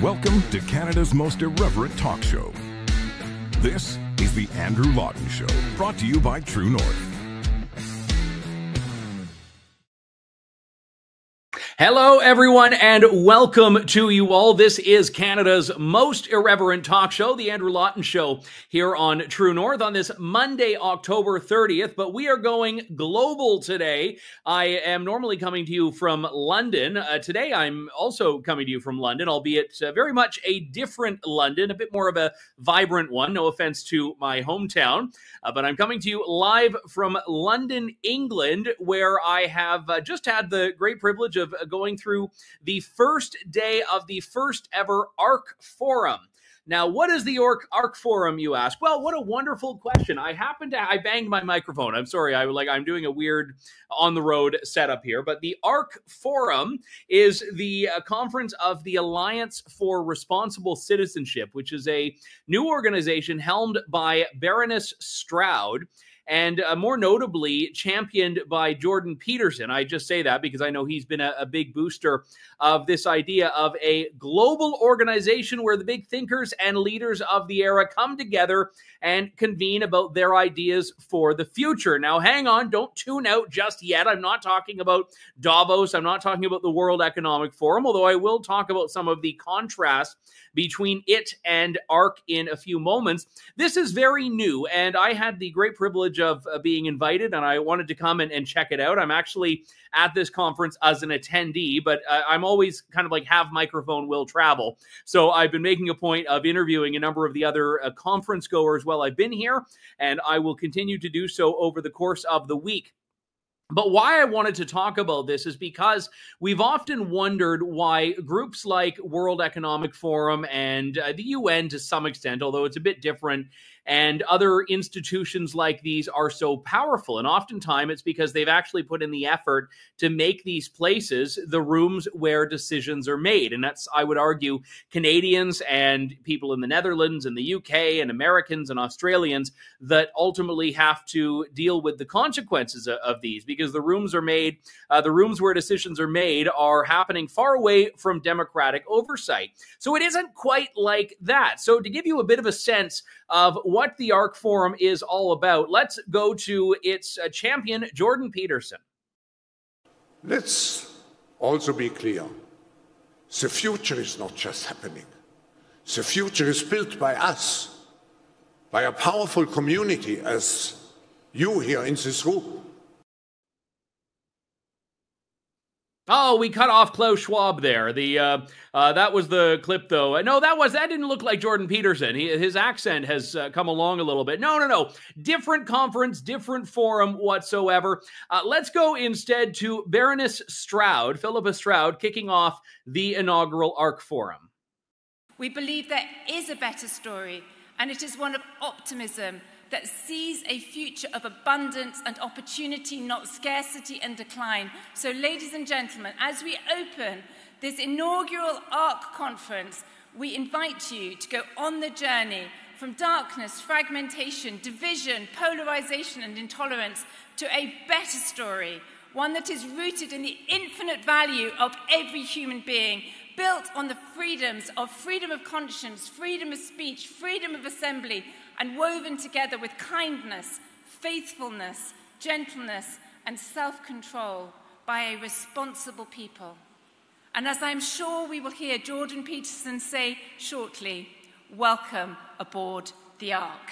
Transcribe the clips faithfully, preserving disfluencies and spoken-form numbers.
Welcome to Canada's most irreverent talk show. This is The Andrew Lawton Show, brought to you by True North. Hello, everyone, and welcome to you all. This is Canada's most irreverent talk show, The Andrew Lawton Show, here on True North on this Monday, October thirtieth. But we are going global today. I am normally coming to you from London. Uh, today, I'm also coming to you from London, albeit uh, very much a different London, a bit more of a vibrant one. No offense to my hometown, uh, but I'm coming to you live from London, England, where I have uh, just had the great privilege of uh, going through the first day of the first ever ARC Forum. Now, what is the ARC, ARC Forum, you ask? Well, what a wonderful question. I happen to, I banged my microphone. I'm sorry, I like I'm doing a weird on-the-road setup here, but the ARC Forum is the uh, conference of the Alliance for Responsible Citizenship, which is a new organization helmed by Baroness Stroud, and uh, more notably championed by Jordan Peterson. I just say that because I know he's been a, a big booster of this idea of a global organization where the big thinkers and leaders of the era come together and convene about their ideas for the future. Now, hang on, don't tune out just yet. I'm not talking about Davos. I'm not talking about the World Economic Forum, although I will talk about some of the contrast between it and ARC in a few moments. This is very new, and I had the great privilege of uh, being invited, and I wanted to come and, and check it out. I'm actually at this conference as an attendee, but uh, I'm always kind of like have microphone will travel. So I've been making a point of interviewing a number of the other uh, conference goers while I've been here, and I will continue to do so over the course of the week. But why I wanted to talk about this is because we've often wondered why groups like World Economic Forum and uh, the U N to some extent, although it's a bit different, and other institutions like these are so powerful. And oftentimes it's because they've actually put in the effort to make these places the rooms where decisions are made. And that's, I would argue, Canadians and people in the Netherlands and the U K and Americans and Australians that ultimately have to deal with the consequences of, of these, because the rooms are made, uh, the rooms where decisions are made are happening far away from democratic oversight. So it isn't quite like that. So to give you a bit of a sense of what the ARC Forum is all about, let's go to its uh, champion, Jordan Peterson. Let's also be clear. The future is not just happening. The future is built by us, by a powerful community as you here in this room. Oh, we cut off Klaus Schwab there. The uh, uh, that was the clip, though. No, that was that didn't look like Jordan Peterson. He, his accent has uh, come along a little bit. No, no, no. Different conference, different forum whatsoever. Uh, let's go instead to Baroness Stroud, Philippa Stroud, kicking off the inaugural ARC Forum. We believe there is a better story, and it is one of optimism that sees a future of abundance and opportunity, not scarcity and decline. So, ladies and gentlemen, as we open this inaugural ARC conference, we invite you to go on the journey from darkness, fragmentation, division, polarization, and intolerance to a better story, one that is rooted in the infinite value of every human being, built on the freedoms of freedom of conscience, freedom of speech, freedom of assembly, and woven together with kindness, faithfulness, gentleness, and self-control by a responsible people. And as I'm sure we will hear Jordan Peterson say shortly, welcome aboard the ARC.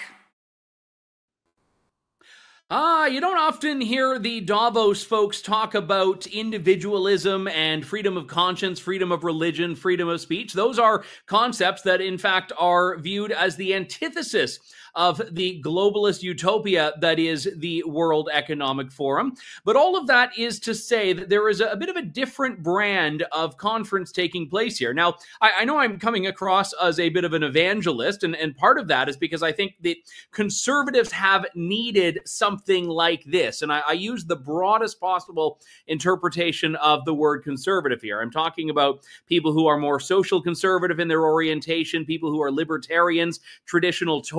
Ah, you don't often hear the Davos folks talk about individualism and freedom of conscience, freedom of religion, freedom of speech. Those are concepts that, in fact, are viewed as the antithesis of the globalist utopia that is the World Economic Forum. But all of that is to say that there is a, a bit of a different brand of conference taking place here. Now, I, I know I'm coming across as a bit of an evangelist, and, and part of that is because I think that conservatives have needed something like this. And I, I use the broadest possible interpretation of the word conservative here. I'm talking about people who are more social conservative in their orientation, people who are libertarians, traditional Tories,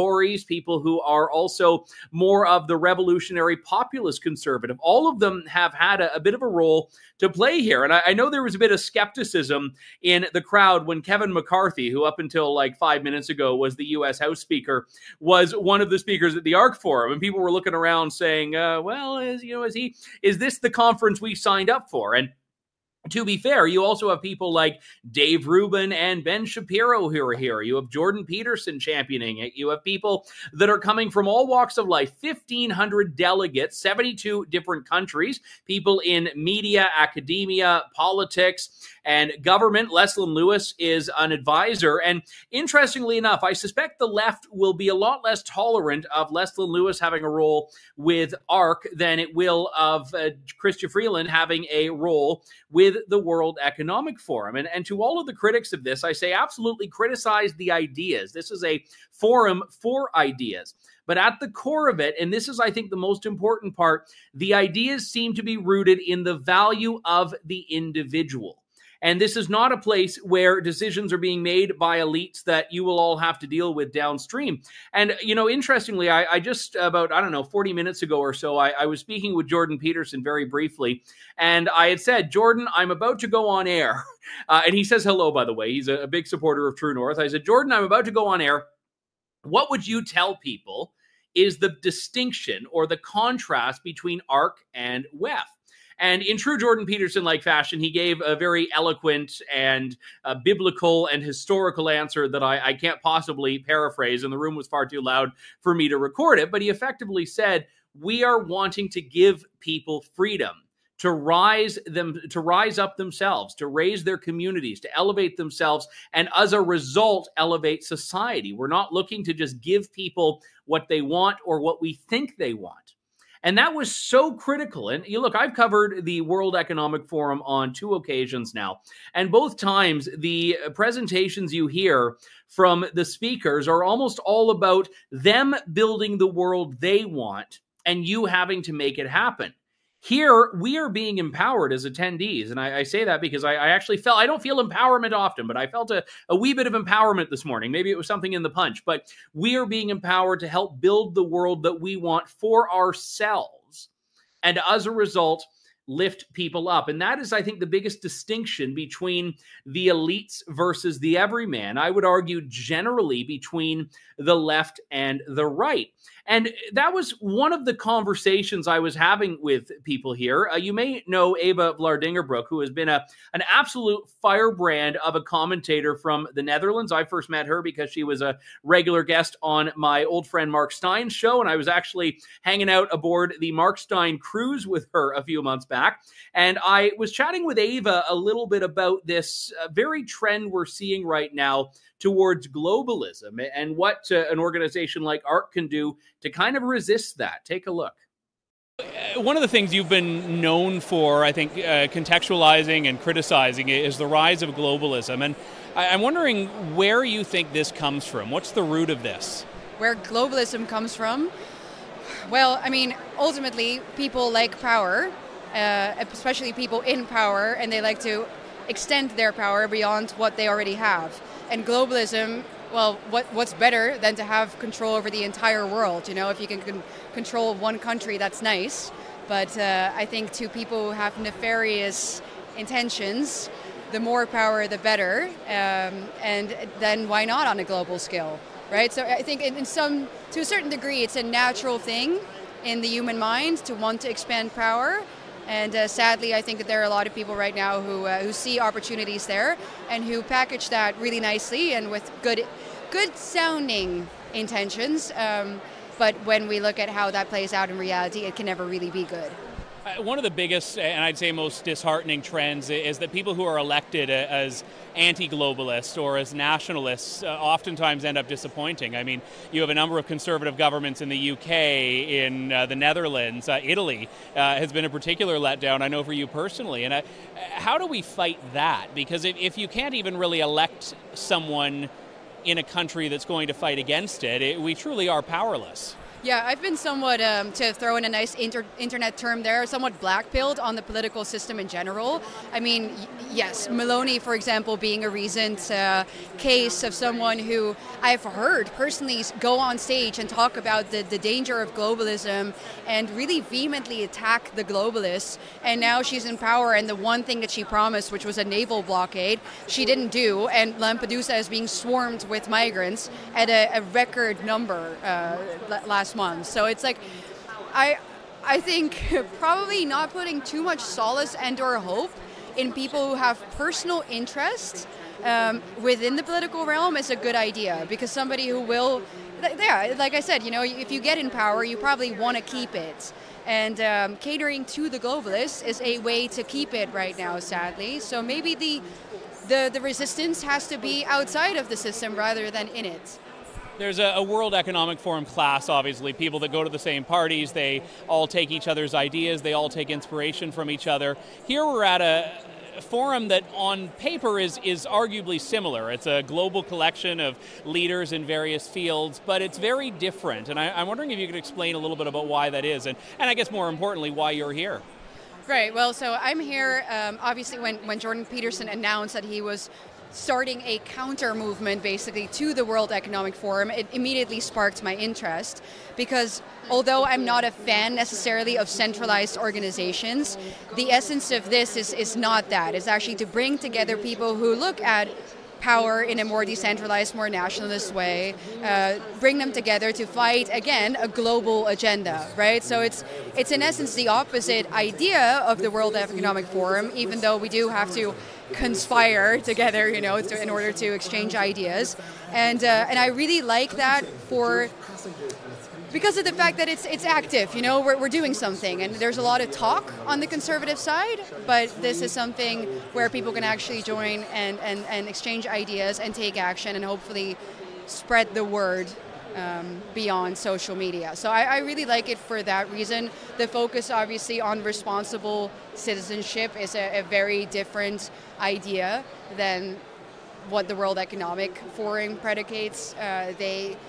people who are also more of the revolutionary populist conservative. All of them have had a, a bit of a role to play here. And I, I know there was a bit of skepticism in the crowd when Kevin McCarthy, who up until like five minutes ago was the U S House Speaker, was one of the speakers at the ARC Forum. And people were looking around saying, uh, well, is, you know, is he, is this the conference we signed up for? And to be fair, you also have people like Dave Rubin and Ben Shapiro who are here. You have Jordan Peterson championing it. You have people that are coming from all walks of life, fifteen hundred delegates, seventy-two different countries, people in media, academia, politics, and government. Leslyn Lewis is an advisor. And interestingly enough, I suspect the left will be a lot less tolerant of Leslyn Lewis having a role with ARC than it will of uh, Chrystia Freeland having a role with the World Economic Forum. And, and to all of the critics of this, I say absolutely criticize the ideas. This is a forum for ideas. But at the core of it, and this is, I think, the most important part, the ideas seem to be rooted in the value of the individual. And this is not a place where decisions are being made by elites that you will all have to deal with downstream. And, you know, interestingly, I, I just about, I don't know, forty minutes ago or so, I, I was speaking with Jordan Peterson very briefly. And I had said, Jordan, I'm about to go on air. Uh, and he says hello, by the way. He's a, a big supporter of True North. I said, Jordan, I'm about to go on air. What would you tell people is the distinction or the contrast between ARC and W E F? And in true Jordan Peterson-like fashion, he gave a very eloquent and uh, biblical and historical answer that I, I can't possibly paraphrase, and the room was far too loud for me to record it. But he effectively said, we are wanting to give people freedom to rise them, to rise up themselves, to raise their communities, to elevate themselves, and as a result, elevate society. We're not looking to just give people what they want or what we think they want. And that was so critical. And you look, I've covered the World Economic Forum on two occasions now. And both times, the presentations you hear from the speakers are almost all about them building the world they want and you having to make it happen. Here, we are being empowered as attendees. And I, I say that because I, I actually felt, I don't feel empowerment often, but I felt a, a wee bit of empowerment this morning. Maybe it was something in the punch, but we are being empowered to help build the world that we want for ourselves. And as a result, lift people up. And that is, I think, the biggest distinction between the elites versus the everyman. I would argue generally between the left and the right. And that was one of the conversations I was having with people here. Uh, you may know Eva Vlaardingerbroek, who has been a an absolute firebrand of a commentator from the Netherlands. I first met her because she was a regular guest on my old friend Mark Stein's show, and I was actually hanging out aboard the Mark Stein cruise with her a few months back. And I was chatting with Eva a little bit about this uh, very trend we're seeing right now towards globalism and what uh, an organization like ARC can do to kind of resist that. Take a look. One of the things you've been known for, I think, uh, contextualizing and criticizing is the rise of globalism. And I- I'm wondering where you think this comes from. What's the root of this? Where globalism comes from? Well, I mean, ultimately, people like power, uh, especially people in power, and they like to extend their power beyond what they already have. And globalism, well, what what's better than to have control over the entire world? You know, if you can con- control one country, that's nice. But uh, I think to people who have nefarious intentions, the more power, the better. Um, and then why not on a global scale, right? So I think in, in some, to a certain degree, it's a natural thing in the human mind to want to expand power. And uh, sadly, I think that there are a lot of people right now who uh, who see opportunities there and who package that really nicely and with good, good sounding intentions. Um, but when we look at how that plays out in reality, it can never really be good. Uh, one of the biggest, and I'd say most disheartening trends is that people who are elected as anti-globalists or as nationalists uh, oftentimes end up disappointing. I mean, you have a number of conservative governments in the U K, in uh, the Netherlands, uh, Italy uh, has been a particular letdown, I know, for you personally. And uh, how do we fight that? Because if, if you can't even really elect someone in a country that's going to fight against it, it we truly are powerless. Yeah, I've been somewhat, um, to throw in a nice inter- internet term there, somewhat black-pilled on the political system in general. I mean, y- yes, Meloni, for example, being a recent uh, case of someone who I've heard personally go on stage and talk about the, the danger of globalism and really vehemently attack the globalists. And now she's in power, and the one thing that she promised, which was a naval blockade, she didn't do, and Lampedusa is being swarmed with migrants at a, a record number uh, last month. So it's like, I I think probably not putting too much solace and or hope in people who have personal interests um, within the political realm is a good idea, because somebody who will, yeah, like I said, you know, if you get in power, you probably want to keep it. And um, catering to the globalists is a way to keep it right now, sadly. So maybe the, the, the resistance has to be outside of the system rather than in it. There's a, a World Economic Forum class, obviously, people that go to the same parties, they all take each other's ideas, they all take inspiration from each other. Here we're at a forum that on paper is, is arguably similar. It's a global collection of leaders in various fields, but it's very different. And I, I'm wondering if you could explain a little bit about why that is, and, and I guess more importantly, why you're here. Right, well, so I'm here, um, obviously, when, when Jordan Peterson announced that he was starting a counter movement basically to the World Economic Forum, it immediately sparked my interest, because although I'm not a fan necessarily of centralized organizations, the essence of this is, is not that. It's actually to bring together people who look at power in a more decentralized, more nationalist way, uh, bring them together to fight, again, a global agenda, right? So it's it's in essence the opposite idea of the World Economic Forum, even though we do have to conspire together, you know, to, in order to exchange ideas. And uh, and I really like that for, because of the fact that it's it's active, you know, we're, we're doing something, and there's a lot of talk on the conservative side, but this is something where people can actually join and, and, and exchange ideas and take action and hopefully spread the word um, beyond social media. So I, I really like it for that reason. The focus obviously on responsible citizenship is a, a very different idea than what the World Economic Forum predicates. Uh, they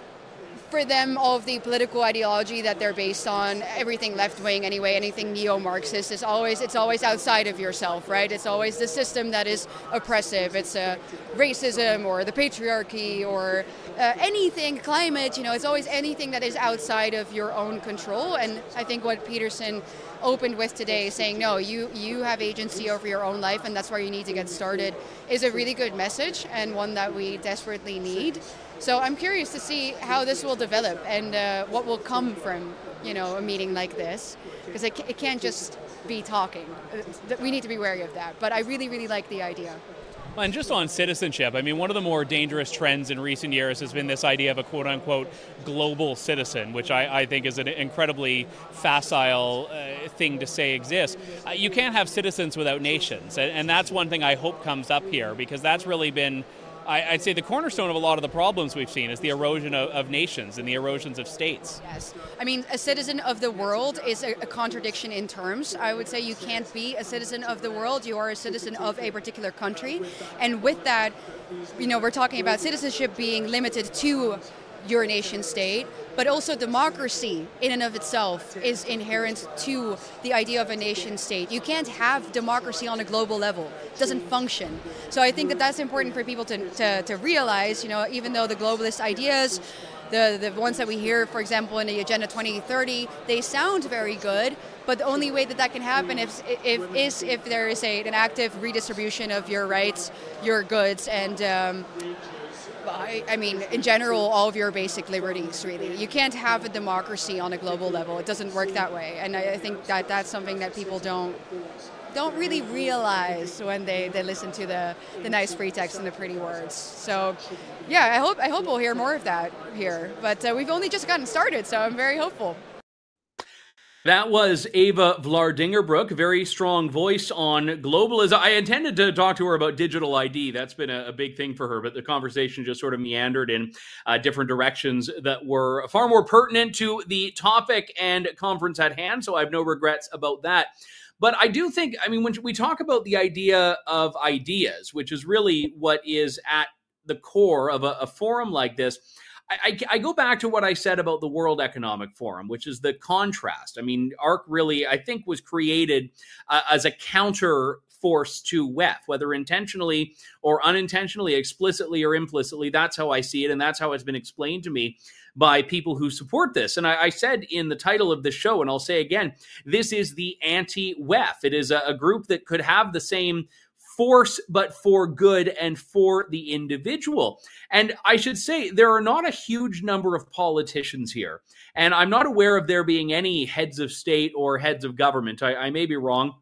For them, all of the political ideology that they're based on, everything left-wing anyway, anything neo-Marxist, is always it's always outside of yourself, right? It's always the system that is oppressive. It's uh, racism or the patriarchy or uh, anything, climate, you know, it's always anything that is outside of your own control. And I think what Peterson opened with today, saying, no, you, you have agency over your own life, and that's where you need to get started, is a really good message, and one that we desperately need. So I'm curious to see how this will develop and uh, what will come from, you know, a meeting like this, because it, it can't just be talking. We need to be wary of that. But I really, really like the idea. And just on citizenship, I mean, one of the more dangerous trends in recent years has been this idea of a quote-unquote global citizen, which I, I think is an incredibly facile uh, thing to say exists. Uh, you can't have citizens without nations, and, and that's one thing I hope comes up here, because that's really been, I, I'd say, the cornerstone of a lot of the problems we've seen is the erosion of, of nations and the erosions of states. Yes. I mean, a citizen of the world is a, a contradiction in terms. I would say you can't be a citizen of the world. You are a citizen of a particular country. And with that, you know, we're talking about citizenship being limited to your nation state, but also democracy in and of itself is inherent to the idea of a nation state. You can't have democracy on a global level. It doesn't function. So I think that that's important for people to, to, to realize, you know, even though the globalist ideas, the, the ones that we hear, for example, in the Agenda twenty thirty, they sound very good, but the only way that that can happen if, if, is if there is a, an active redistribution of your rights, your goods, and um, I, I mean, in general, all of your basic liberties, really. You can't have a democracy on a global level. It doesn't work that way. And I, I think that that's something that people don't don't really realize when they, they listen to the, the nice pretext and the pretty words. So, yeah, I hope I hope we'll hear more of that here. But uh, we've only just gotten started, so I'm very hopeful. That was Eva Vlaardingerbroek, very strong voice on globalism. I intended to talk to her about digital I D. That's been a, a big thing for her, but the conversation just sort of meandered in uh, different directions that were far more pertinent to the topic and conference at hand, so I have no regrets about that. But I do think, I mean, when we talk about the idea of ideas, which is really what is at the core of a, a forum like this, I, I go back to what I said about the World Economic Forum, which is the contrast. I mean, ARC really, I think, was created uh, as a counter force to W E F, whether intentionally or unintentionally, explicitly or implicitly. That's how I see it, and that's how it's been explained to me by people who support this. And I, I said in the title of the show, and I'll say again, this is the anti-W E F. It is a, a group that could have the same force, but for good and for the individual. And I should say, there are not a huge number of politicians here. And I'm not aware of there being any heads of state or heads of government. I, I may be wrong.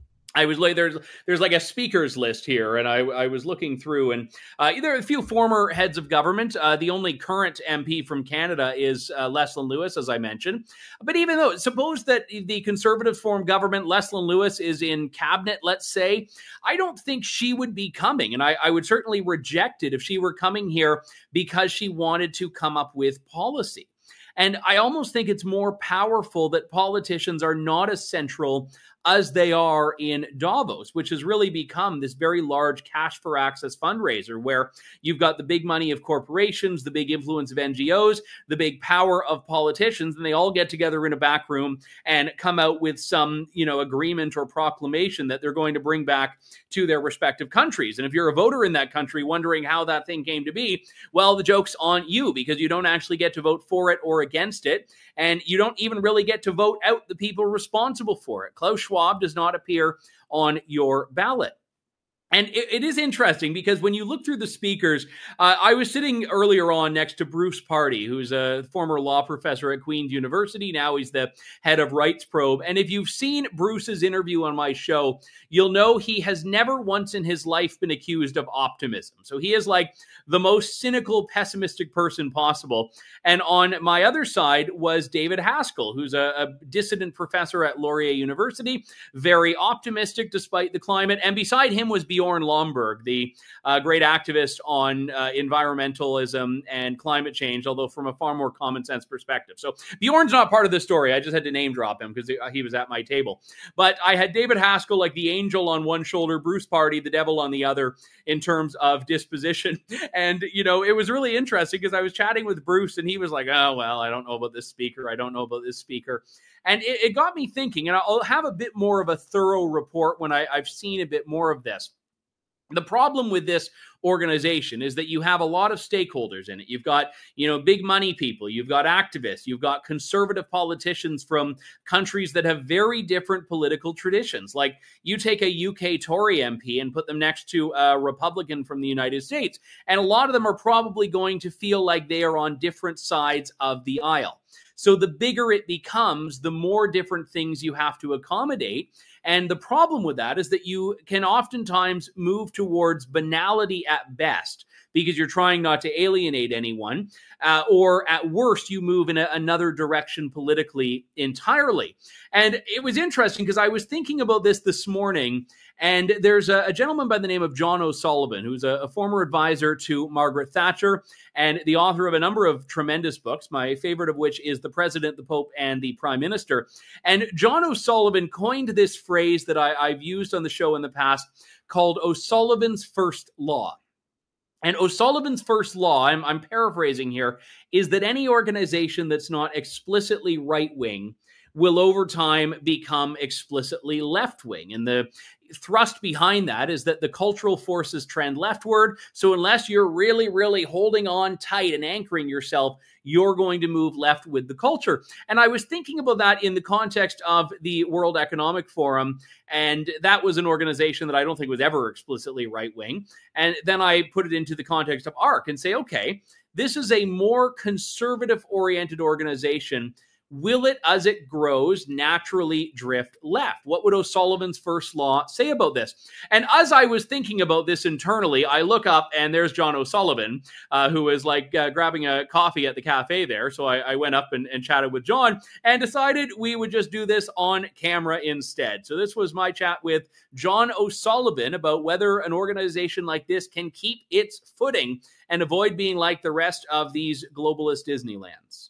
I was like, there's there's like a speakers list here, and I, I was looking through, and uh, there are a few former heads of government. Uh, the only current M P from Canada is uh, Leslyn Lewis, as I mentioned. But even though, suppose that the Conservatives form government, Leslyn Lewis is in cabinet, let's say, I don't think she would be coming, and I, I would certainly reject it if she were coming here because she wanted to come up with policy. And I almost think it's more powerful that politicians are not as central as they are in Davos, which has really become this very large cash for access fundraiser where you've got the big money of corporations, the big influence of N G Os, the big power of politicians, and they all get together in a back room and come out with some, you know, agreement or proclamation that they're going to bring back to their respective countries. And if you're a voter in that country wondering how that thing came to be, well, the joke's on you because you don't actually get to vote for it or against it. And you don't even really get to vote out the people responsible for it. Klaus Schwab does not appear on your ballot. And it, it is interesting because when you look through the speakers, uh, I was sitting earlier on next to Bruce Pardy, who's a former law professor at Queen's University. Now he's the head of Rights Probe. And if you've seen Bruce's interview on my show, you'll know he has never once in his life been accused of optimism. So he is like the most cynical, pessimistic person possible. And on my other side was David Haskell, who's a, a dissident professor at Laurier University, very optimistic despite the climate. And beside him was Bjorn Lomborg, the uh, great activist on uh, environmentalism and climate change, although from a far more common sense perspective. So Bjorn's not part of the story. I just had to name drop him because he was at my table. But I had David Haskell like the angel on one shoulder, Bruce Pardy, the devil on the other in terms of disposition. And, you know, it was really interesting because I was chatting with Bruce and he was like, oh, well, I don't know about this speaker. I don't know about this speaker. And it, it got me thinking, and I'll have a bit more of a thorough report when I, I've seen a bit more of this. The problem with this organization is that you have a lot of stakeholders in it. You've got, you know, big money people, you've got activists, you've got conservative politicians from countries that have very different political traditions. Like you take a U K Tory M P and put them next to a Republican from the United States, and a lot of them are probably going to feel like they are on different sides of the aisle. So the bigger it becomes, the more different things you have to accommodate. And the problem with that is that you can oftentimes move towards banality at best because you're trying not to alienate anyone, uh, or at worst, you move in a, another direction politically entirely. And it was interesting because I was thinking about this this morning, and there's a, a gentleman by the name of John O'Sullivan, who's a, a former advisor to Margaret Thatcher and the author of a number of tremendous books, my favorite of which is The President, the Pope, and the Prime Minister. And John O'Sullivan coined this phrase that I, I've used on the show in the past called O'Sullivan's First Law. And O'Sullivan's first law, I'm, I'm paraphrasing here, is that any organization that's not explicitly right-wing will over time become explicitly left-wing. And the thrust behind that is that the cultural forces trend leftward. So unless you're really, really holding on tight and anchoring yourself, you're going to move left with the culture. And I was thinking about that in the context of the World Economic Forum. And that was an organization that I don't think was ever explicitly right-wing. And then I put it into the context of ARC and say, okay, this is a more conservative-oriented organization. Will it, as it grows, naturally drift left? What would O'Sullivan's first law say about this? And as I was thinking about this internally, I look up and there's John O'Sullivan, uh, who is like uh, grabbing a coffee at the cafe there. So I, I went up and, and chatted with John and decided we would just do this on camera instead. So this was my chat with John O'Sullivan about whether an organization like this can keep its footing and avoid being like the rest of these globalist Disneylands.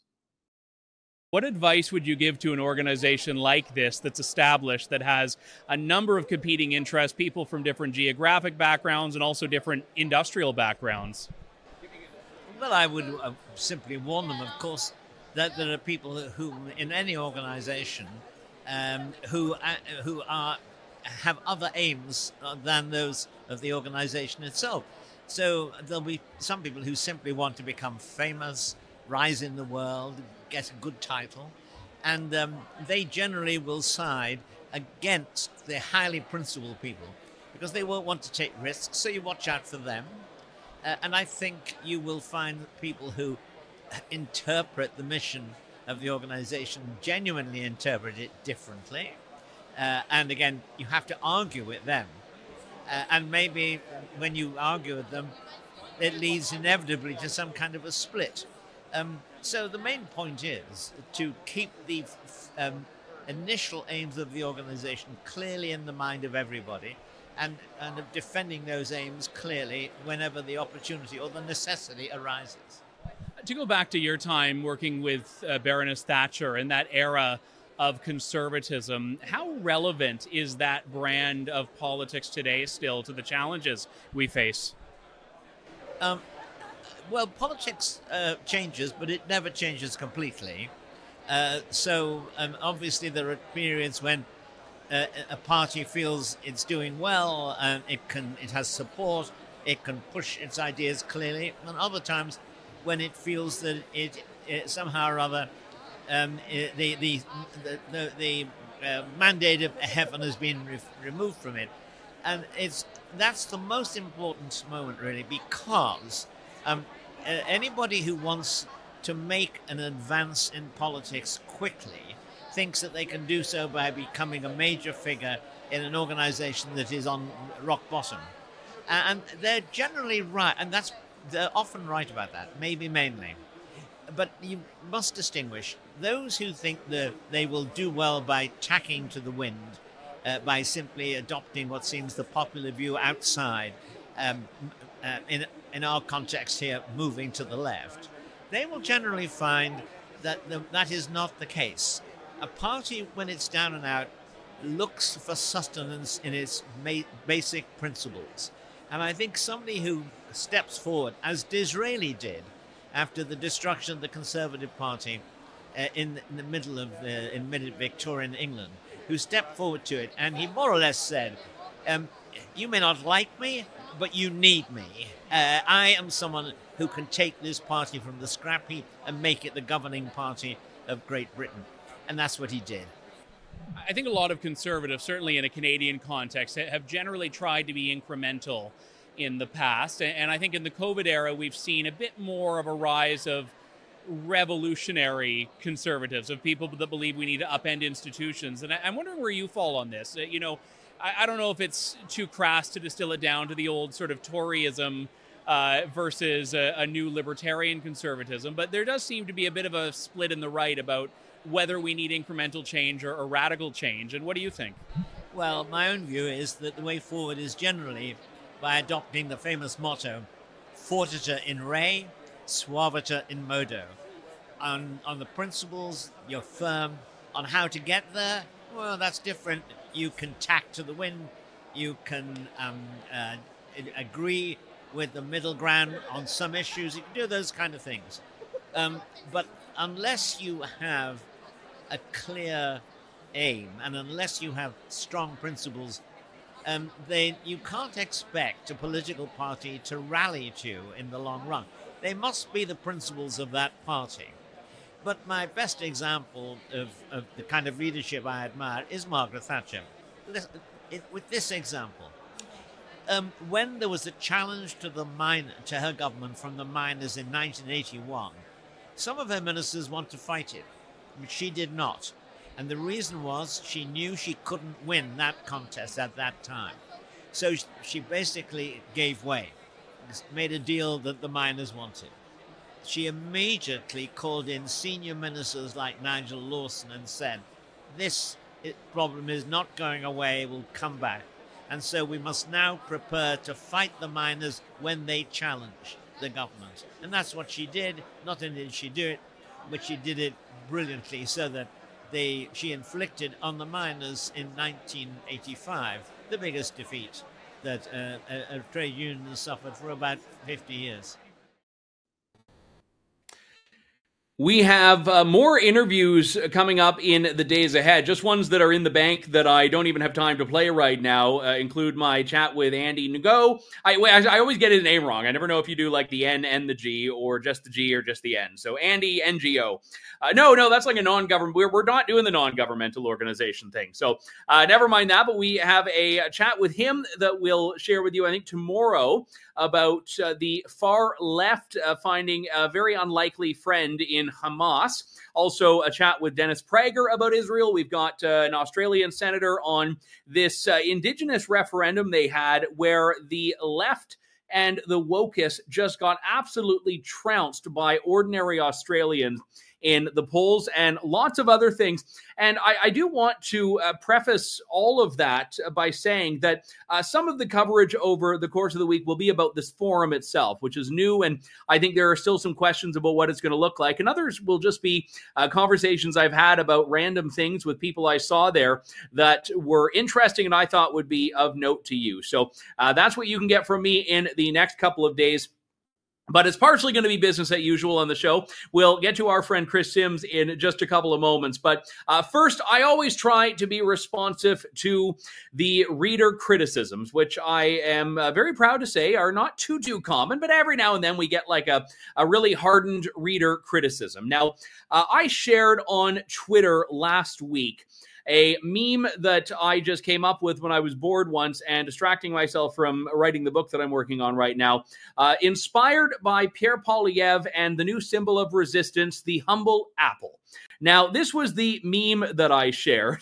What advice would you give to an organization like this that's established, that has a number of competing interests, people from different geographic backgrounds and also different industrial backgrounds? Well, I would uh, simply warn them, of course, that there are people who, in any organisation, um, who uh, who are have other aims than those of the organisation itself. So there'll be some people who simply want to become famous, rise in the world, get a good title, and um, they generally will side against the highly principled people because they won't want to take risks. So you watch out for them. Uh, and I think you will find people who interpret the mission of the organization, genuinely interpret it differently. Uh, and again, you have to argue with them. Uh, and maybe when you argue with them, it leads inevitably to some kind of a split. Um, so the main point is to keep the um, initial aims of the organization clearly in the mind of everybody, and, and of defending those aims clearly whenever the opportunity or the necessity arises. To go back to your time working with uh, Baroness Thatcher in that era of conservatism, how relevant is that brand of politics today still to the challenges we face? Um, well, politics uh, changes, but it never changes completely. Uh, so um, obviously there are periods when uh, a party feels it's doing well and it can it has support, it can push its ideas clearly, and other times when it feels that it, it somehow or other um, it, the the the, the, the uh, mandate of heaven has been re- removed from it, and it's that's the most important moment really, because um, uh, anybody who wants to make an advance in politics quickly thinks that they can do so by becoming a major figure in an organization that is on rock bottom. And they're generally right, and that's they're often right about that, maybe mainly. But you must distinguish those who think that they will do well by tacking to the wind, uh, by simply adopting what seems the popular view outside, um, uh, in, in our context here, moving to the left. They will generally find that the, that is not the case. A party, when it's down and out, looks for sustenance in its ma- basic principles. And I think somebody who steps forward, as Disraeli did after the destruction of the Conservative Party uh, in, in the middle of uh, in mid-Victorian England, who stepped forward to it, and he more or less said, um, you may not like me, but you need me. Uh, I am someone who can take this party from the scrap heap and make it the governing party of Great Britain. And that's what he did. I think a lot of conservatives, certainly in a Canadian context, have generally tried to be incremental in the past. And I think in the COVID era, we've seen a bit more of a rise of revolutionary conservatives, of people that believe we need to upend institutions. And I'm wondering where you fall on this. You know, I don't know if it's too crass to distill it down to the old sort of Toryism uh, versus a, a new libertarian conservatism, but there does seem to be a bit of a split in the right about whether we need incremental change or, or radical change. And what do you think? Well, my own view is that the way forward is generally by adopting the famous motto, fortiter in re, suaviter in modo. On, on the principles, you're firm. On how to get there, well, that's different. You can tack to the wind. You can um, uh, agree with the middle ground on some issues. You can do those kind of things. Um, but unless you have a clear aim, and unless you have strong principles, um, they, you can't expect a political party to rally to you in the long run. They must be the principles of that party. But my best example of, of the kind of leadership I admire is Margaret Thatcher. Listen, it, with this example, um, when there was a challenge to the mine, to her government from the miners in nineteen eighty-one, some of her ministers wanted to fight it, but she did not. And the reason was she knew she couldn't win that contest at that time. So she basically gave way, made a deal that the miners wanted. She immediately called in senior ministers like Nigel Lawson and said, this problem is not going away, it will come back. And so we must now prepare to fight the miners when they challenge the government. And that's what she did. Not only did she do it, but she did it brilliantly, so that they, she inflicted on the miners in nineteen eighty-five the biggest defeat that uh, a, a trade union has suffered for about fifty years. We have uh, more interviews coming up in the days ahead, just ones that are in the bank that I don't even have time to play right now, uh, include my chat with Andy Ngo. I, I always get his name wrong. I never know if you do like the N and the G or just the G or just the N. So Andy N G O. Uh, no, no, that's like a non-government. We're, we're not doing the non-governmental organization thing. So uh, never mind that, but we have a chat with him that we'll share with you, I think, tomorrow about uh, the far left uh, finding a very unlikely friend in Hamas. Also, a chat with Dennis Prager about Israel. We've got uh, an Australian senator on this uh, indigenous referendum they had where the left and the wokists just got absolutely trounced by ordinary Australians in the polls and lots of other things. And I, I do want to uh, preface all of that by saying that uh, some of the coverage over the course of the week will be about this forum itself, which is new. And I think there are still some questions about what it's going to look like. And others will just be uh, conversations I've had about random things with people I saw there that were interesting and I thought would be of note to you. So uh, that's what you can get from me in the next couple of days. But it's partially going to be business as usual on the show. We'll get to our friend Chris Sims in just a couple of moments. But uh, first, I always try to be responsive to the reader criticisms, which I am uh, very proud to say are not too, too common. But every now and then we get like a, a really hardened reader criticism. Now, uh, I shared on Twitter last week a meme that I just came up with when I was bored once and distracting myself from writing the book that I'm working on right now, uh, inspired by Pierre Poilievre and the new symbol of resistance, the humble apple. Now, this was the meme that I shared,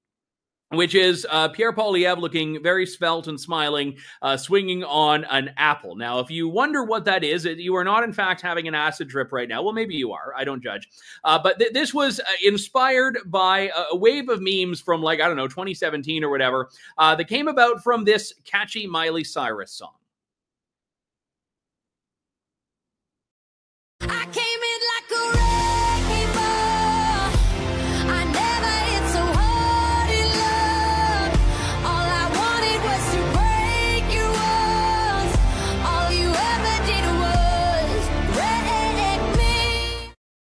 which is uh, Pierre Poilievre looking very svelte and smiling, uh, swinging on an apple. Now, if you wonder what that is, you are not, in fact, having an acid trip right now. Well, maybe you are. I don't judge. Uh, but th- this was uh, inspired by a, a wave of memes from, like, I don't know, twenty seventeen or whatever, uh, that came about from this catchy Miley Cyrus song. I came in like a wrecking ball. I never hit so hard in love. All I wanted was to break your walls. All you ever did was wreck me.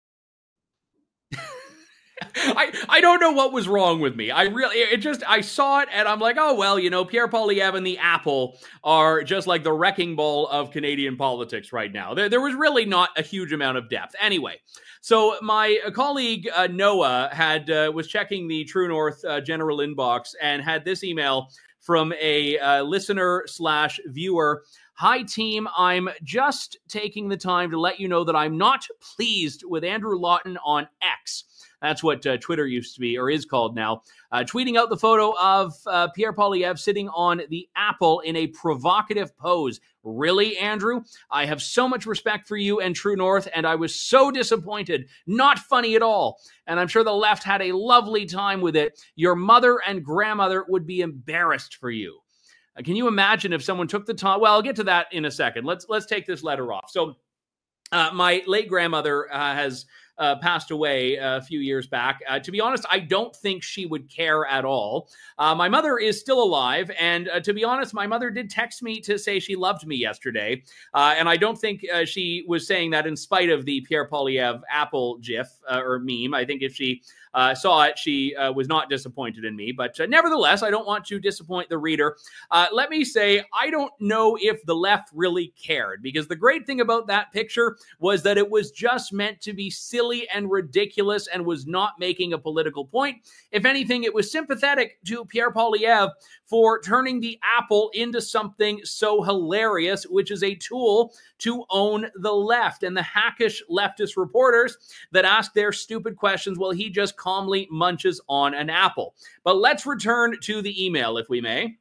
I, I don't know what was wrong with me. I really, it just, I saw it and I'm like, oh, well, you know, Pierre Poilievre and the apple are just like the wrecking ball of Canadian politics right now. There, there was really not a huge amount of depth. Anyway, so my colleague uh, Noah had, uh, was checking the True North uh, general inbox and had this email from a uh, listener slash viewer. Hi, team. I'm just taking the time to let you know that I'm not pleased with Andrew Lawton on X. That's what uh, Twitter used to be, or is called now. Uh, tweeting out the photo of uh, Pierre Poilievre sitting on the apple in a provocative pose. Really, Andrew? I have so much respect for you and True North, and I was so disappointed. Not funny at all. And I'm sure the left had a lovely time with it. Your mother and grandmother would be embarrassed for you. Uh, can you imagine if someone took the time? Well, I'll get to that in a second. Let's let's take this letter off. So uh, my late grandmother uh, has... Uh, passed away a few years back. Uh, to be honest, I don't think she would care at all. Uh, my mother is still alive, and uh, to be honest, my mother did text me to say she loved me yesterday, uh, and I don't think uh, she was saying that in spite of the Pierre Poilievre Apple gif uh, or meme. I think if she uh, saw it, she uh, was not disappointed in me, but uh, nevertheless, I don't want to disappoint the reader. Uh, let me say, I don't know if the left really cared, because the great thing about that picture was that it was just meant to be silly and ridiculous and was not making a political point. If anything, it was sympathetic to Pierre Poilievre for turning the apple into something so hilarious, which is a tool to own the left and the hackish leftist reporters that ask their stupid questions while he just calmly munches on an apple. But let's return to the email, if we may.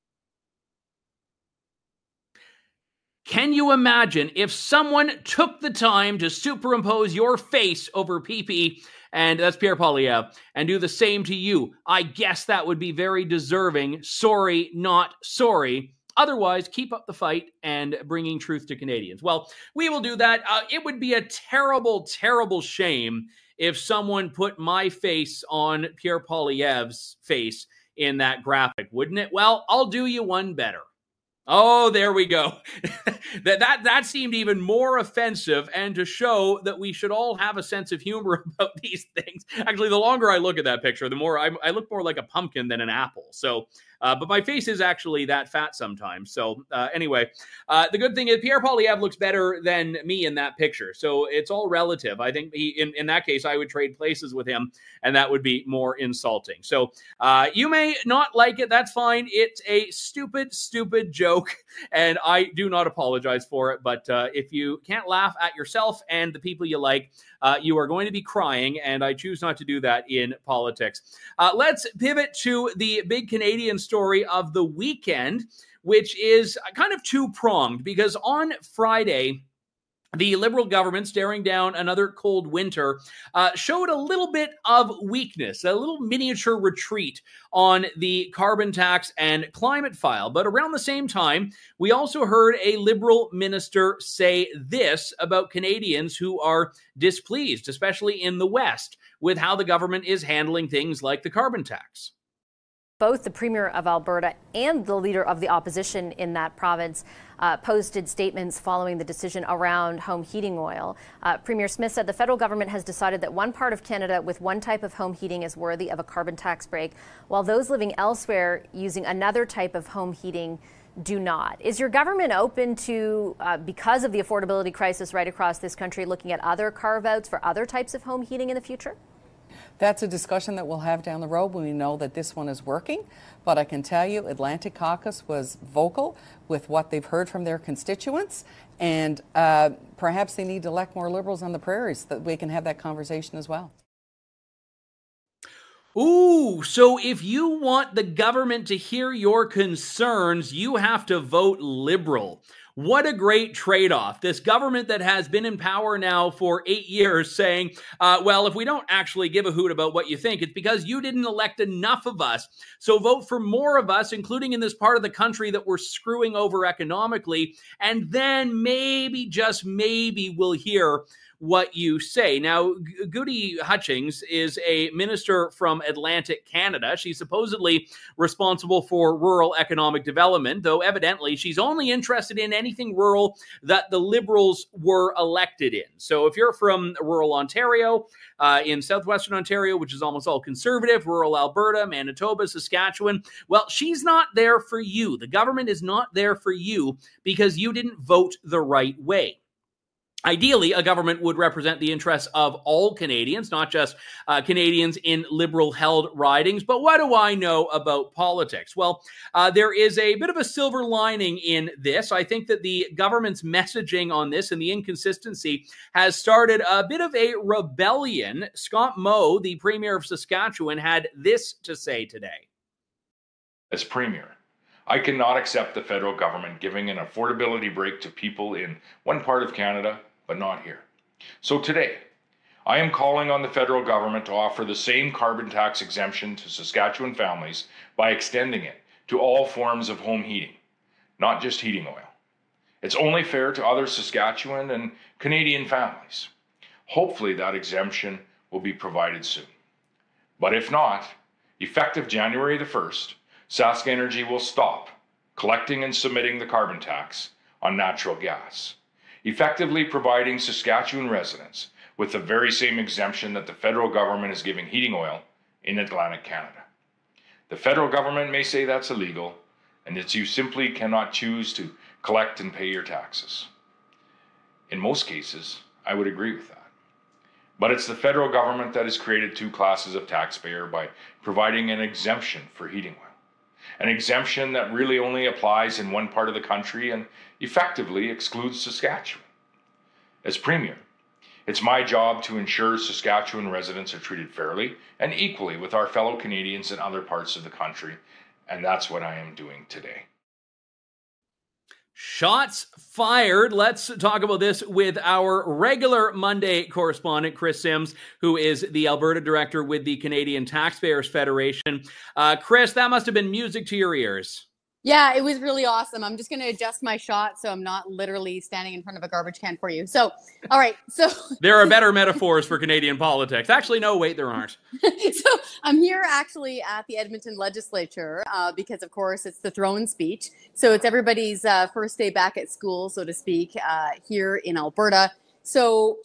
Can you imagine if someone took the time to superimpose your face over P P, and that's Pierre Poilievre, and do the same to you? I guess that would be very deserving. Sorry, not sorry. Otherwise, keep up the fight and bringing truth to Canadians. Well, we will do that. Uh, it would be a terrible, terrible shame if someone put my face on Pierre Poilievre's face in that graphic, wouldn't it? Well, I'll do you one better. Oh, there we go. that that that seemed even more offensive, and to show that we should all have a sense of humor about these things. Actually, the longer I look at that picture, the more I, I look more like a pumpkin than an apple. So, uh, but my face is actually that fat sometimes. So, uh, anyway, uh, the good thing is Pierre Poilievre looks better than me in that picture. So it's all relative. I think he, in in that case, I would trade places with him, and that would be more insulting. So uh, you may not like it. That's fine. It's a stupid, stupid joke. And I do not apologize for it. But uh, if you can't laugh at yourself and the people you like, uh, you are going to be crying. And I choose not to do that in politics. Uh, let's pivot to the big Canadian story of the weekend, which is kind of two-pronged, because on Friday, the Liberal government, staring down another cold winter, uh, showed a little bit of weakness, a little miniature retreat on the carbon tax and climate file. But around the same time, we also heard a Liberal minister say this about Canadians who are displeased, especially in the West, with how the government is handling things like the carbon tax. Both the Premier of Alberta and the Leader of the Opposition in that province uh, posted statements following the decision around home heating oil. Uh, Premier Smith said the federal government has decided that one part of Canada with one type of home heating is worthy of a carbon tax break, while those living elsewhere using another type of home heating do not. Is your government open to, uh, because of the affordability crisis right across this country, looking at other carve-outs for other types of home heating in the future? That's a discussion that we'll have down the road when we know that this one is working. But I can tell you Atlantic Caucus was vocal with what they've heard from their constituents. And uh, perhaps they need to elect more Liberals on the prairies so that we can have that conversation as well. Ooh, so if you want the government to hear your concerns, you have to vote Liberal. What a great trade-off. This government that has been in power now for eight years saying, uh, well, if we don't actually give a hoot about what you think, it's because you didn't elect enough of us. So vote for more of us, including in this part of the country that we're screwing over economically. And then maybe, just maybe, we'll hear what you say. Now, Goody Hutchings is a minister from Atlantic Canada. She's supposedly responsible for rural economic development, though evidently she's only interested in anything rural that the Liberals were elected in. So if you're from rural Ontario, uh, in southwestern Ontario, which is almost all Conservative, rural Alberta, Manitoba, Saskatchewan, well, she's not there for you. The government is not there for you because you didn't vote the right way. Ideally, a government would represent the interests of all Canadians, not just uh, Canadians in Liberal-held ridings. But what do I know about politics? Well, uh, there is a bit of a silver lining in this. I think that the government's messaging on this and the inconsistency has started a bit of a rebellion. Scott Moe, the Premier of Saskatchewan, had this to say today. As Premier, I cannot accept the federal government giving an affordability break to people in one part of Canada, but not here. So today, I am calling on the federal government to offer the same carbon tax exemption to Saskatchewan families by extending it to all forms of home heating, not just heating oil. It's only fair to other Saskatchewan and Canadian families. Hopefully that exemption will be provided soon. But if not, effective January the first, Sask Energy will stop collecting and submitting the carbon tax on natural gas, effectively providing Saskatchewan residents with the very same exemption that the federal government is giving heating oil in Atlantic Canada. The federal government may say that's illegal and that you simply cannot choose to collect and pay your taxes. In most cases, I would agree with that. But it's the federal government that has created two classes of taxpayer by providing an exemption for heating oil. An exemption that really only applies in one part of the country and effectively excludes Saskatchewan. As Premier, it's my job to ensure Saskatchewan residents are treated fairly and equally with our fellow Canadians in other parts of the country, and that's what I am doing today. Shots fired. Let's talk about this with our regular Monday correspondent, Chris Sims, who is the Alberta director with the Canadian Taxpayers Federation. Uh, Chris, that must have been music to your ears. Yeah, it was really awesome. I'm just going to adjust my shot so I'm not literally standing in front of a garbage can for you. So, all right. So there are better metaphors for Canadian politics. Actually, no, wait, there aren't. So I'm here actually at the Edmonton legislature uh, because, of course, it's the throne speech. So it's everybody's uh, first day back at school, so to speak, uh, here in Alberta. So,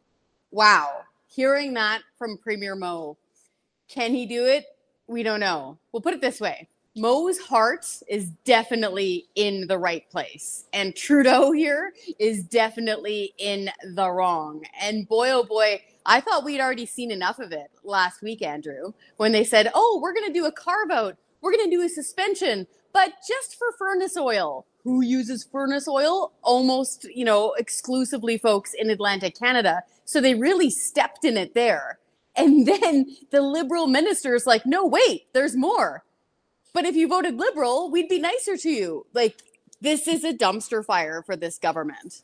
wow, hearing that from Premier Moe, can he do it? We don't know. We'll put it this way. Mo's heart is definitely in the right place. And Trudeau here is definitely in the wrong. And boy, oh boy, I thought we'd already seen enough of it last week, Andrew, when they said, oh, we're going to do a carve out. We're going to do a suspension, but just for furnace oil. Who uses furnace oil? Almost, you know, exclusively folks in Atlantic Canada. So they really stepped in it there. And then the Liberal minister's like, no, wait, there's more. But if you voted Liberal, we'd be nicer to you. Like, this is a dumpster fire for this government.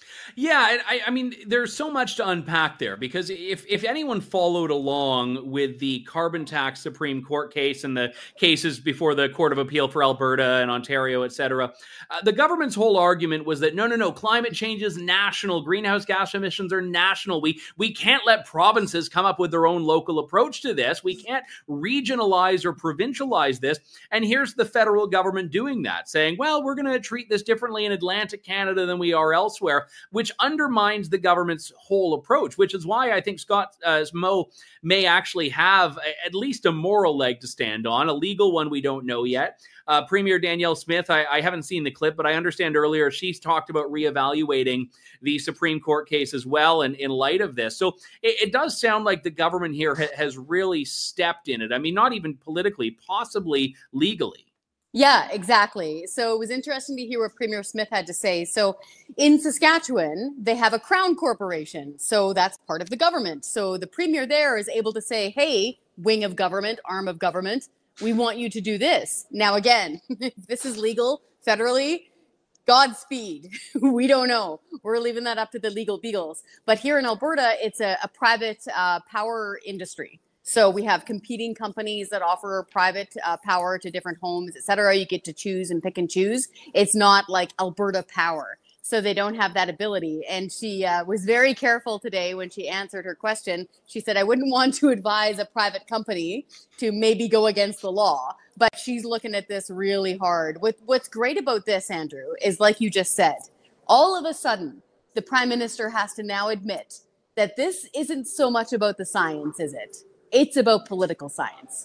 Yeah, I, I mean, there's so much to unpack there, because if, if anyone followed along with the carbon tax Supreme Court case and the cases before the Court of Appeal for Alberta and Ontario, et cetera, uh, the government's whole argument was that, no, no, no, climate change is national. Greenhouse gas emissions are national. We, we can't let provinces come up with their own local approach to this. We can't regionalize or provincialize this. And here's the federal government doing that, saying, well, we're going to treat this differently in Atlantic Canada than we are elsewhere, which undermines the government's whole approach, which is why I think Scott uh, Moe may actually have a, at least a moral leg to stand on, a legal one we don't know yet. Uh, Premier Danielle Smith, I, I haven't seen the clip, but I understand earlier she's talked about reevaluating the Supreme Court case as well in, in light of this. So it, it does sound like the government here ha- has really stepped in it. I mean, not even politically, possibly legally. Yeah, exactly. So it was interesting to hear what Premier Smith had to say. So in Saskatchewan, they have a Crown Corporation. So that's part of the government. So the Premier there is able to say, hey, wing of government, arm of government, we want you to do this. Now, again, if this is legal federally, Godspeed. We don't know. We're leaving that up to the legal beagles. But here in Alberta, it's a, a private uh, power industry. So we have competing companies that offer private uh, power to different homes, et cetera. You get to choose and pick and choose. It's not like Alberta Power. So they don't have that ability. And she uh, was very careful today when she answered her question. She said, I wouldn't want to advise a private company to maybe go against the law. But she's looking at this really hard. What, what's great about this, Andrew, is like you just said, all of a sudden, the Prime Minister has to now admit that this isn't so much about the science, is it? It's about political science.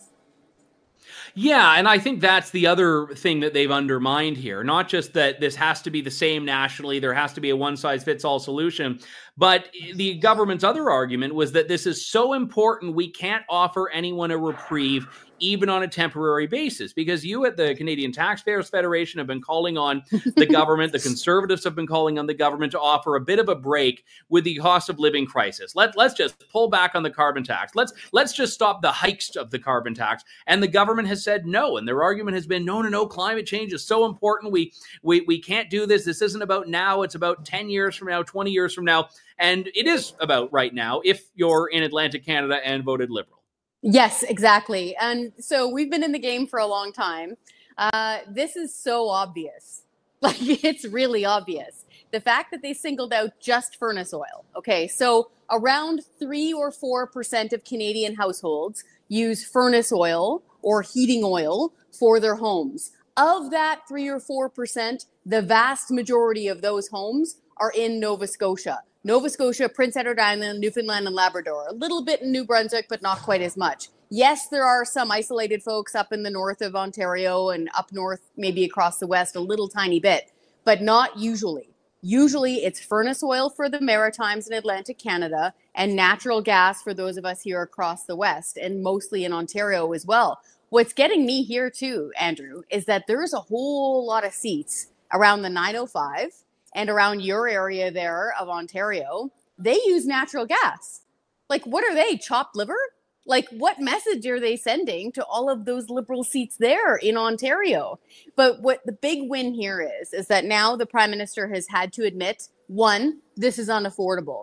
Yeah, and I think that's the other thing that they've undermined here. Not just that this has to be the same nationally, there has to be a one-size-fits-all solution, but the government's other argument was that this is so important we can't offer anyone a reprieve even on a temporary basis, because you at the Canadian Taxpayers Federation have been calling on the government, the Conservatives have been calling on the government to offer a bit of a break with the cost of living crisis. Let, let's just pull back on the carbon tax. Let's let's just stop the hikes of the carbon tax. And the government has said no. And their argument has been, no, no, no, climate change is so important. We, we, we can't do this. This isn't about now. It's about ten years from now, twenty years from now. And it is about right now if you're in Atlantic Canada and voted Liberal. Yes, exactly. And so we've been in the game for a long time. Uh, this is so obvious. Like, it's really obvious. The fact that they singled out just furnace oil. Okay, so around three or four percent of Canadian households use furnace oil or heating oil for their homes. Of that three or four percent, the vast majority of those homes are in Nova Scotia. Nova Scotia, Prince Edward Island, Newfoundland, and Labrador. A little bit in New Brunswick, but not quite as much. Yes, there are some isolated folks up in the north of Ontario and up north, maybe across the west, a little tiny bit, but not usually. Usually it's furnace oil for the Maritimes and Atlantic Canada and natural gas for those of us here across the west, and mostly in Ontario as well. What's getting me here too, Andrew, is that there's a whole lot of seats around the nine oh five and around your area there of Ontario. They use natural gas. Like, what are they, chopped liver? Like, what message are they sending to all of those Liberal seats there in Ontario? But what the big win here is, is that now the Prime Minister has had to admit, one, this is unaffordable.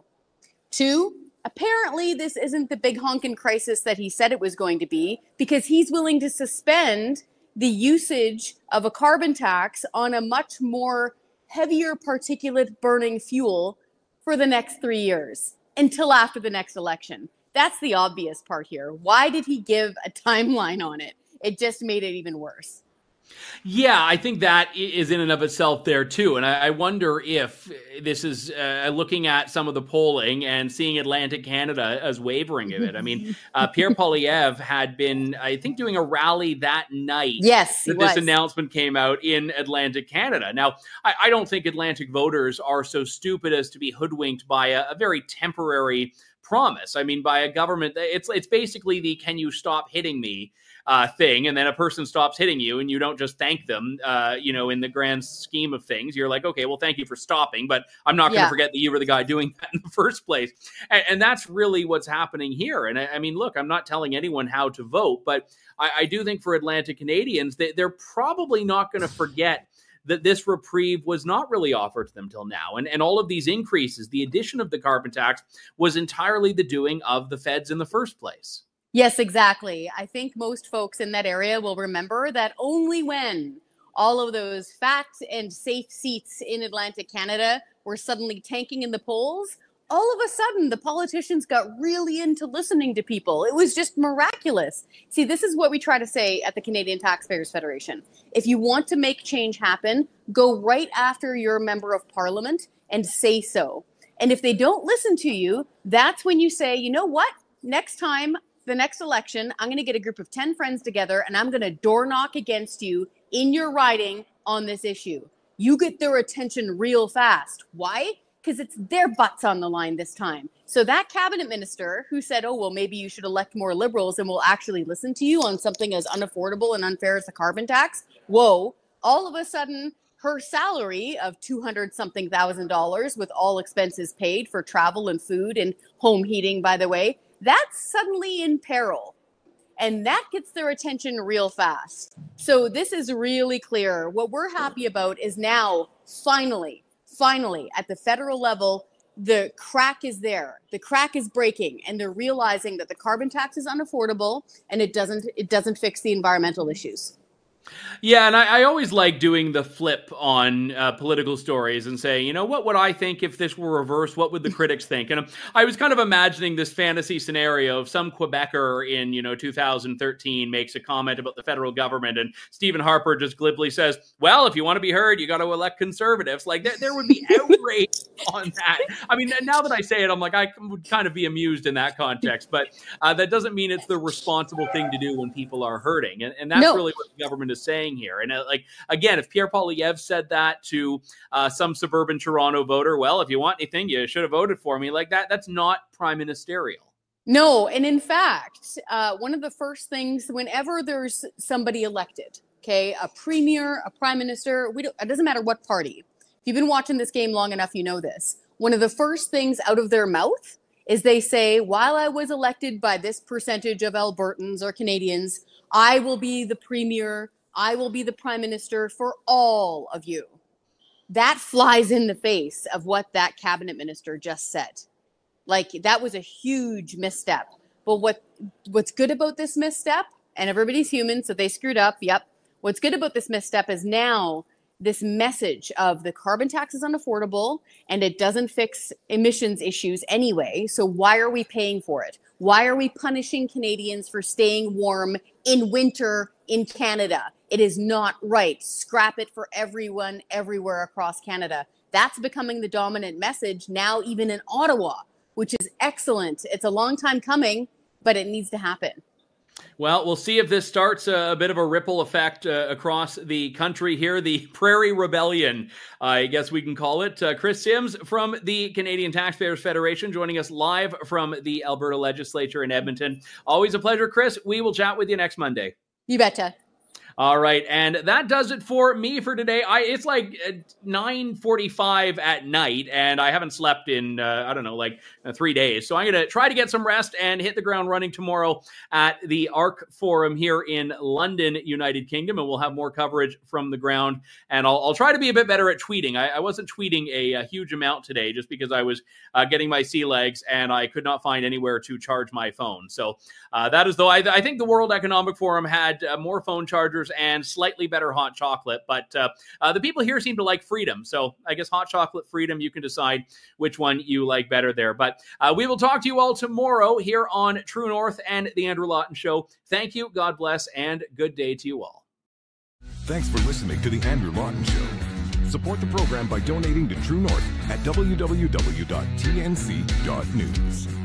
Two, apparently this isn't the big honkin' crisis that he said it was going to be, because he's willing to suspend the usage of a carbon tax on a much more heavier particulate burning fuel for the next three years until after the next election. That's the obvious part here. Why did he give a timeline on it? It just made it even worse. Yeah, I think that is in and of itself there too. And I, I wonder if this is uh, looking at some of the polling and seeing Atlantic Canada as wavering a bit. I mean, uh, Pierre Poilievre had been, I think, doing a rally that night. Yes, that this announcement came out in Atlantic Canada. Now, I, I don't think Atlantic voters are so stupid as to be hoodwinked by a, a very temporary promise. I mean, by a government, it's it's basically the "can you stop hitting me" uh, thing, and then a person stops hitting you, and you don't just thank them. Uh, you know, in the grand scheme of things, you're like, okay, well, thank you for stopping, but I'm not going to Yeah. forget that you were the guy doing that in the first place. And, and that's really what's happening here. And I, I mean, look, I'm not telling anyone how to vote, but I, I do think for Atlantic Canadians, they, they're probably not going to forget that this reprieve was not really offered to them till now. And, and all of these increases, the addition of the carbon tax, was entirely the doing of the feds in the first place. Yes, exactly. I think most folks in that area will remember that only when all of those fat and safe seats in Atlantic Canada were suddenly tanking in the polls, all of a sudden the politicians got really into listening to people. It was just miraculous. See, this is what we try to say at the Canadian Taxpayers Federation. If you want to make change happen, go right after your member of parliament and say so. And if they don't listen to you, that's when you say, you know what? Next time, the next election, I'm going to get a group of ten friends together and I'm going to door knock against you in your riding on this issue. You get their attention real fast. Why? Because it's their butts on the line this time. So that cabinet minister who said, oh, well, maybe you should elect more liberals and we'll actually listen to you on something as unaffordable and unfair as the carbon tax. Whoa, all of a sudden, her salary of two hundred something thousand dollars with all expenses paid for travel and food and home heating, by the way, that's suddenly in peril. And that gets their attention real fast. So this is really clear. What we're happy about is now, finally, finally, at the federal level, the crack is there. The crack is breaking, and they're realizing that the carbon tax is unaffordable and it doesn't it doesn't fix the environmental issues. Yeah, and I, I always like doing the flip on uh, political stories and saying, you know, what would I think if this were reversed? What would the critics think? And I was kind of imagining this fantasy scenario of some Quebecer in, you know, two thousand thirteen makes a comment about the federal government, and Stephen Harper just glibly says, well, if you want to be heard, you got to elect conservatives. Like, there, there would be outrage on that. I mean, now that I say it, I'm like, I would kind of be amused in that context, but uh, that doesn't mean it's the responsible thing to do when people are hurting. And, and that's No. really what the government is saying here. And uh, like, again, if Pierre Poilievre said that to uh, some suburban Toronto voter, well, if you want anything, you should have voted for me, like that, that's not prime ministerial. No, and in fact, uh, one of the first things, whenever there's somebody elected, okay, a premier, a prime minister, we don't, it doesn't matter what party. If you've been watching this game long enough, you know this. One of the first things out of their mouth is they say, while I was elected by this percentage of Albertans or Canadians, I will be the premier, I will be the prime minister for all of you. That flies in the face of what that cabinet minister just said. Like, that was a huge misstep. But what what's good about this misstep, and everybody's human, so they screwed up, yep. What's good about this misstep is now this message of the carbon tax is unaffordable and it doesn't fix emissions issues anyway. So why are we paying for it? Why are we punishing Canadians for staying warm in winter in Canada? It is not right. Scrap it for everyone, everywhere across Canada. That's becoming the dominant message now, even in Ottawa, which is excellent. It's a long time coming, but it needs to happen. Well, we'll see if this starts a, a bit of a ripple effect uh, across the country here. The Prairie Rebellion, uh, I guess we can call it. Uh, Chris Sims from the Canadian Taxpayers Federation joining us live from the Alberta Legislature in Edmonton. Always a pleasure, Chris. We will chat with you next Monday. You betcha. All right, and that does it for me for today. I It's like nine forty-five at night, and I haven't slept in, uh, I don't know, like uh, three days. So I'm going to try to get some rest and hit the ground running tomorrow at the ARC Forum here in London, United Kingdom, and we'll have more coverage from the ground. And I'll, I'll try to be a bit better at tweeting. I, I wasn't tweeting a, a huge amount today just because I was uh, getting my sea legs, and I could not find anywhere to charge my phone. So uh, that is, though, I, I think the World Economic Forum had uh, more phone chargers Folgers and slightly better hot chocolate. But uh, uh, the people here seem to like Freedom. So I guess hot chocolate, Freedom, you can decide which one you like better there. But uh, we will talk to you all tomorrow here on True North and The Andrew Lawton Show. Thank you, God bless, and good day to you all. Thanks for listening to The Andrew Lawton Show. Support the program by donating to True North at w w w dot t n c dot news.